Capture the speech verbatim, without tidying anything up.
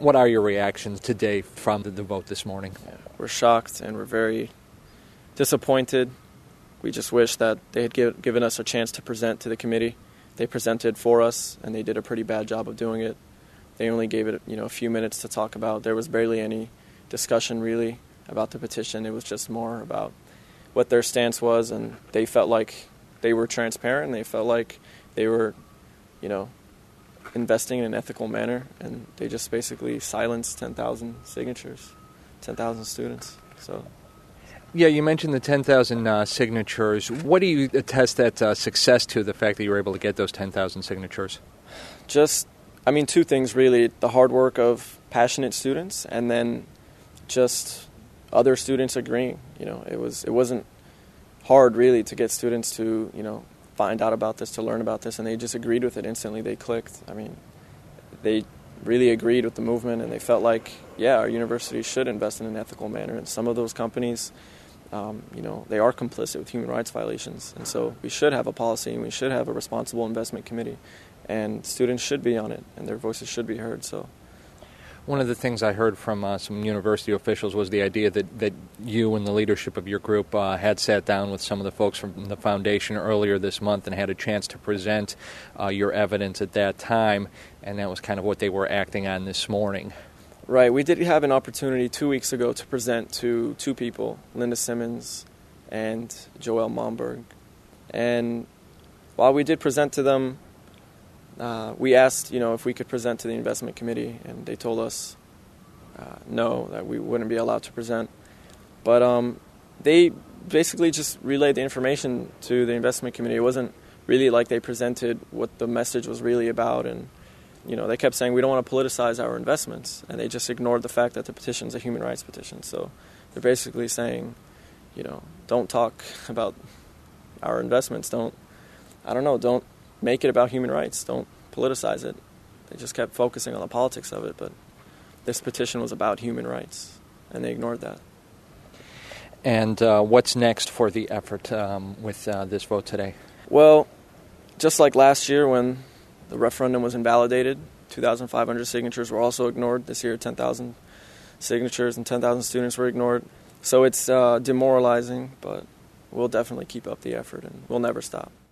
What are your reactions today from the, the vote this morning? Yeah, we're shocked and we're very disappointed. We just wish that they had give, given us a chance to present to the committee. They presented for us, and they did a pretty bad job of doing it. They only gave it, you know, a few minutes to talk about. There was barely any discussion, really, about the petition. It was just more about what their stance was, and they felt like they were transparent, and they felt like they were, you know, investing in an ethical manner, and they just basically silenced ten thousand signatures, ten thousand students. So. Yeah, you mentioned the ten thousand uh, signatures. What do you attest that uh, success to, the fact that you were able to get those ten thousand signatures? Just, I mean, two things really. The hard work of passionate students, and then just other students agreeing. You know, it, was, it wasn't hard really to get students to, you know, find out about this, to learn about this, and they just agreed with it instantly. They clicked. I mean, they really agreed with the movement, and they felt like, yeah, our university should invest in an ethical manner. And some of those companies, Um, you know, they are complicit with human rights violations. And so we should have a policy, and we should have a responsible investment committee. And students should be on it, and their voices should be heard. So, one of the things I heard from uh, some university officials was the idea that, that you and the leadership of your group uh, had sat down with some of the folks from the foundation earlier this month and had a chance to present uh, your evidence at that time, and that was kind of what they were acting on this morning. Right. We did have an opportunity two weeks ago to present to two people, Linda Simmons and Joel Momberg. And while we did present to them, uh, we asked, you know, if we could present to the investment committee, and they told us uh, no, that we wouldn't be allowed to present. But um, they basically just relayed the information to the investment committee. It wasn't really like they presented what the message was really about, and you know, they kept saying we don't want to politicize our investments, and they just ignored the fact that the petition is a human rights petition. So they're basically saying, you know, don't talk about our investments. Don't, I don't know, don't make it about human rights. Don't politicize it. They just kept focusing on the politics of it, but this petition was about human rights, and they ignored that. And uh, what's next for the effort um, with uh, this vote today? Well, just like last year when the referendum was invalidated, two thousand five hundred signatures were also ignored. This year, ten thousand signatures and ten thousand students were ignored. So it's uh, demoralizing, but we'll definitely keep up the effort, and we'll never stop.